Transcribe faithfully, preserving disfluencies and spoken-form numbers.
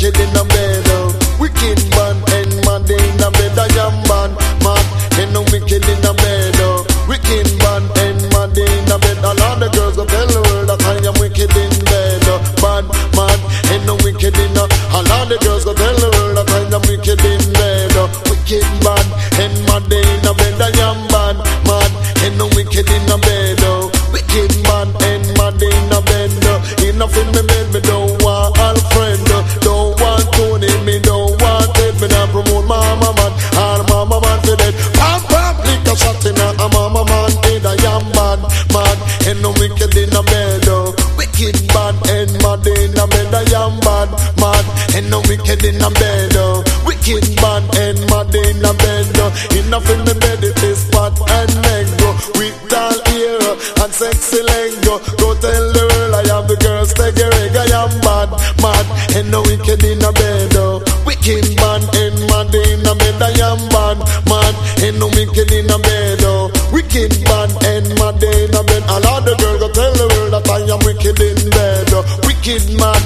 wicked in the bed. Oh. Wicked man and mad in the bed. I am bad, mad and no wicked in the bed. Oh. Wicked man and mad in the bed. All of the girls go tell the world that I am wicked in bed. Oh. Bad, mad and no wicked in the. All of the girls go tell the world that I am wicked in bed. Oh. Wicked man and mad in the bed. I am bad, mad and no wicked in the bed. Oh. Wicked man and mad in the bed. Oh. Enough in my bed, me don't want all friend. Oh. Don't want Tony, me don't want it. Me not promote mama man, all mama man for dead. Pam pam, lick a shot in a mama man. And I am bad, mad and no wicked in the bed. Oh. Wicked bad and mad in the bed. I am bad, mad and no wicked in the bed. Oh. Wicked bad and mad in the bed. Oh. Enough in the bed, it is fat and mango. With tall ear and sexy leg. Go, go tell the world I have the girls take a reg. I am bad, mad and no wicked in the bed. Oh. Wicked bad and mad in the bed. I am bad, mad and no wicked in the bed. Oh. Wicked bad and mad in the bed. All of the girls go tell the world that I am wicked in bed. Oh. Wicked mad